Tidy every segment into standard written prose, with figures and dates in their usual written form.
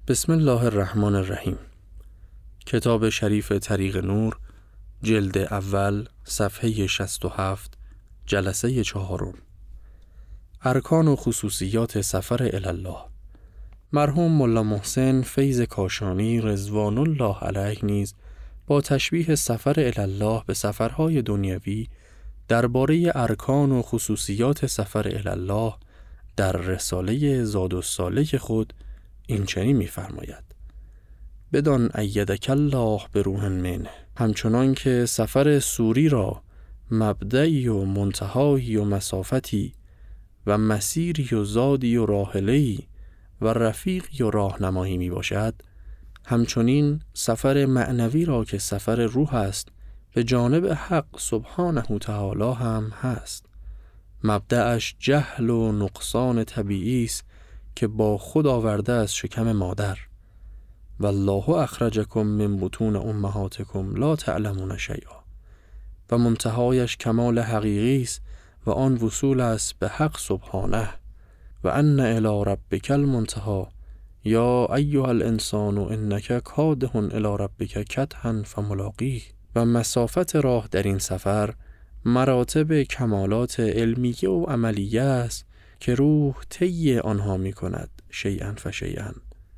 بسم الله الرحمن الرحیم. کتاب شریف طریق نور، جلد اول، صفحه 67، جلسه 4. ارکان و خصوصیات سفر الله. مرحوم ملا محسن فیض کاشانی رضوان الله علیه نیز با تشبیه سفر الله به سفرهای دنیوی درباره ارکان و خصوصیات سفر الله در رساله زادالسالک خود این چنین می‌فرماید: بدان ایدک الله به روح منه، همچنان که سفر سوری را مبدئی و منتهایی و مسافتی و مسیری و زادی و راحله‌ای و رفیقی و راهنمایی می باشد، همچنین سفر معنوی را که سفر روح است به جانب حق سبحانه تعالی هم هست. مبدأش جهل و نقصان طبیعی است که با خود آورده از شکم مادر. والله اخرجکم من بطون امهاتکم لا تعلمون شیئا. و منتهایش کمال حقیقی است و آن وصول است به حق سبحانه. و ان الی ربک المنتهی یا ایها الانسان انک کادح الی ربک کدحا فملاقیه. و مسافت راه در این سفر مراتب کمالات علمیه و عملیه است که روح طی آنها می کند شیئا فشیئا،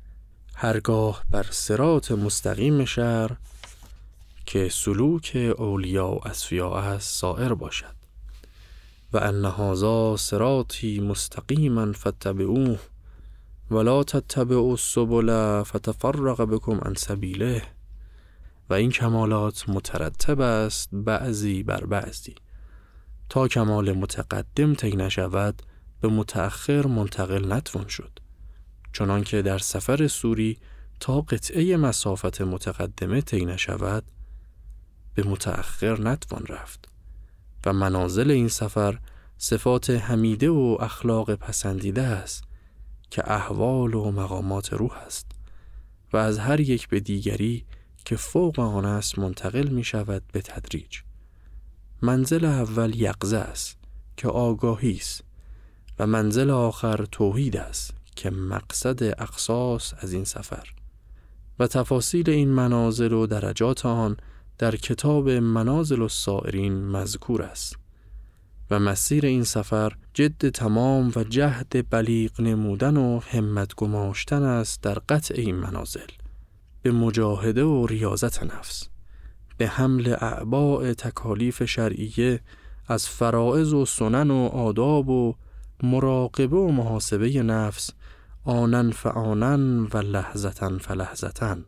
هرگاه بر صراط مستقیم شرع که سلوک اولیاء و اصفیاء است سائر باشد. و ان هذا صراطی مستقیما فاتبعوه ولا تتبعوا السبل فتفرق بكم عن سبیله. و این کمالات مترتب است بعضی بر بعضی تا کمال متقدم طی نشود به متأخر منتقل نتوان شد، چنان که در سفر سوری تا قطعه مسافت متقدمه طی نشود به متأخر نتوان رفت. و منازل این سفر صفات حمیده و اخلاق پسندیده است که احوال و مقامات روح است و از هر یک به دیگری که فوق آن است منتقل می شود به تدریج. منزل اول یقظه است که آگاهی است و منزل آخر توحید است که مقصد اقصاص از این سفر. و تفاصیل این منازل و درجات آن در کتاب منازل السائرین مذکور است. و مسیر این سفر جد تمام و جهد بلیغ نمودن و همت گماشتن است در قطع این منازل، به مجاهده و ریاضت نفس، به حمل اعباء تکالیف شرعیه از فرائض و سنن و آداب و مراقبه و محاسبه نفس، آنن فآنن و لحظتن فلحظتن.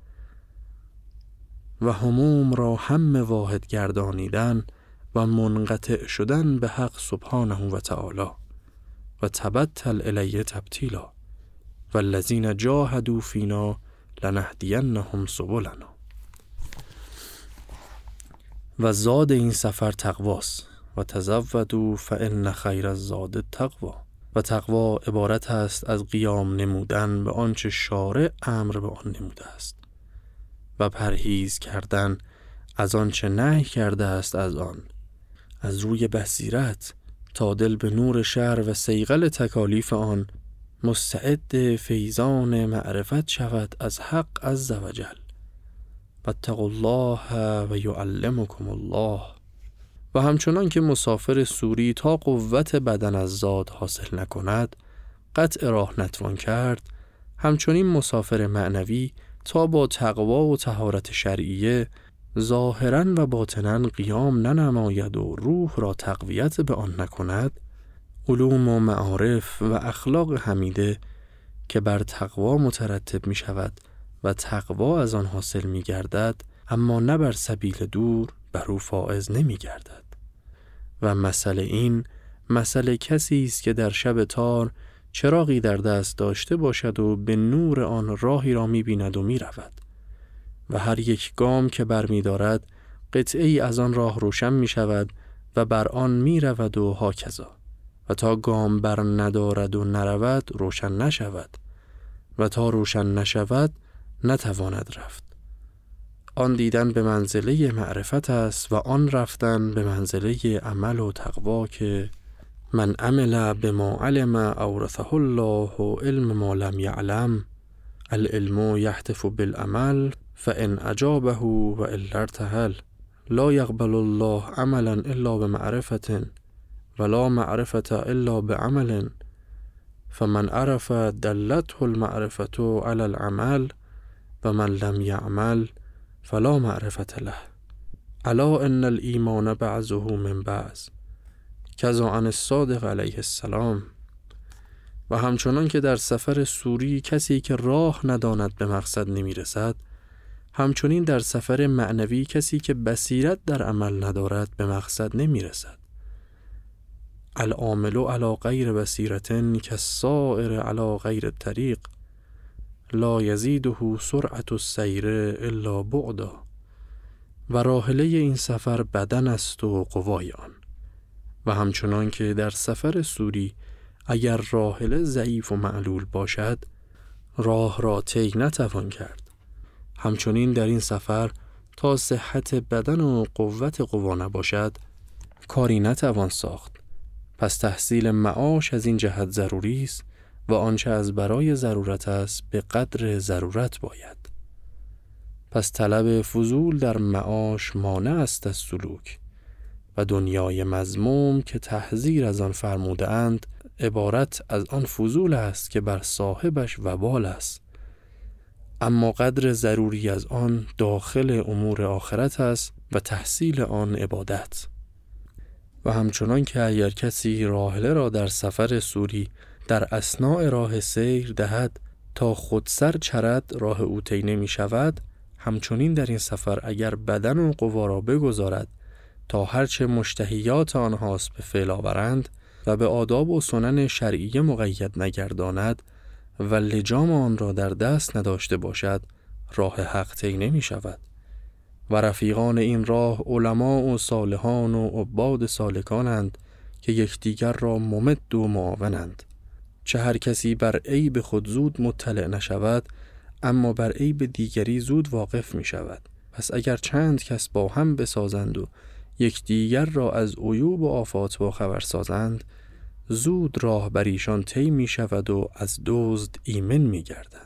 و هموم را هم واحد گردانیدن و منقطع شدن به حق سبحانه و تعالی. و تبتل الیه تبتیلا و الذین جاهدوا فینا لنهدینهم سبلنا. و زاد این سفر تقواست و تزودوا فان خیر الزاد التقوی. و تقوا عبارت است از قیام نمودن به آنچه شارع امر به آن نموده است و پرهیز کردن از آنچه نهی کرده است از آن، از روی بصیرت تا دل به نور شرع و صیقل تکالیف آن مستعد فیضان معرفت شود از حق عز و جل. واتقوا الله و یعلمکم الله. و همچنان که مسافر سوری تا قوت بدن از زاد حاصل نکند قطع راه نتوان کرد، همچنین مسافر معنوی تا با تقوا و طهارت شرعیه ظاهراً و باطناً قیام ننماید و روح را تقویت به آن نکند، علوم و معارف و اخلاق حمیده که بر تقوا مترتب می شود و تقوا از آن حاصل می گردد، اما نه بر سبیل دور بر او فائز نمی گردد. و مسئله این مسئله کسی است که در شب تار چراغی در دست داشته باشد و به نور آن راهی را می بیند و می رود و هر یک گام که بر می دارد قطعی از آن راه روشن می شود و بر آن می رود و هاکذا. و تا گام بر ندارد و نرود روشن نشود و تا روشن نشود نتواند رفت. آن دیدن به منزله معرفت است و آن رفتن به منزله عمل و تقوا که من عمل بما علم اورثه الله علم ما لم یعلم العلم یهتف بالعمل فان اجابه و الا ارتحل. لا یقبل الله عملا الا بمعرفة ولا معرفة الا بعمل فمن عرف دلته المعرفة على العمل ومن لم يعمل فلا معرفة له. الا ان الایمان بعضه من بعض کذا عن الصادق علیه السلام. و همچنان که در سفر سوری کسی که راه نداند به مقصد نمی رسد، همچنین در سفر معنوی کسی که بصیرت در عمل ندارد به مقصد نمی رسد. العامل علی غیر بصیرة کالسائر علی غیر الطریق لا یزیده سرعة السیر الا بعدا. و راحله این سفر بدن است و قوای آن. و همچنان که در سفر سوری اگر راحله ضعیف و معلول باشد راه را طی نتوان کرد، همچنین در این سفر تا صحت بدن و قوت قوا نباشد کاری نتوان ساخت. پس تحصیل معاش از این جهت ضروری است و آنچه از برای ضرورت است به قدر ضرورت باید. پس طلب فضول در معاش مانع است از سلوک و دنیای مذموم که تحذیر از آن فرموده اند عبارت از آن فضول است که بر صاحبش وبال است، اما قدر ضروری از آن داخل امور آخرت است و تحصیل آن عبادت. و همچنان که اگر کسی راحله را در سفر سوری در اثناء راه سیر دهد تا خود سر چرد راه او طی نمی شود، همچنین در این سفر اگر بدن و قوا را بگذارد تا هرچه مشتهیات آنهاست به فعل آورند و به آداب و سنن شرعیه مقید نگرداند و لجام آن را در دست نداشته باشد راه حق طی نمی شود. و رفیقان این راه علما و صالحان و عباد سالکانند که یکدیگر را ممد و معاونند. چه هر کسی بر عیب خود زود مطلع نشود اما بر عیب دیگری زود واقف می شود. پس اگر چند کس با هم بسازند و یکدیگر را از عیوب و آفات با خبر سازند زود راه بر ایشان طی می شود و از دزد ایمن می گردند.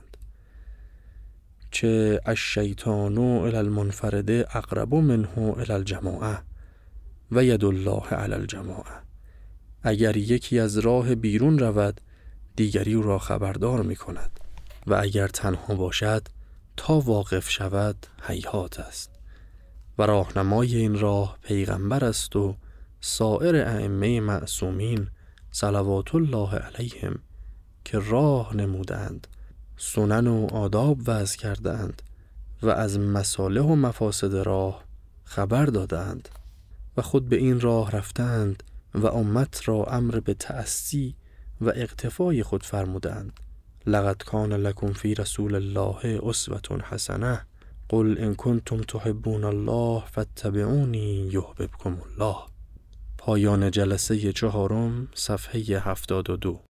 چه الشیطان الی المنفرد اقرب منه الی الجماعه و ید الله علی الجماعه. اگر یکی از راه بیرون رود دیگری او را خبردار می کند و اگر تنها باشد تا واقف شود هیهات است. و راهنمای این راه پیغمبر است و سایر ائمه معصومین صلوات الله علیهم که راه نمودند، سنن و آداب وضع کردند و از مصالح و مفاسد راه خبر دادند و خود به این راه رفتند و امت را امر به تأسی و اقتفای خود فرمودند. لقد کان لکم فی رسول الله اسوة حسنه قل ان کنتم تحبون الله فاتبعونی یحببکم الله. پایان جلسه 4 صفحه 72.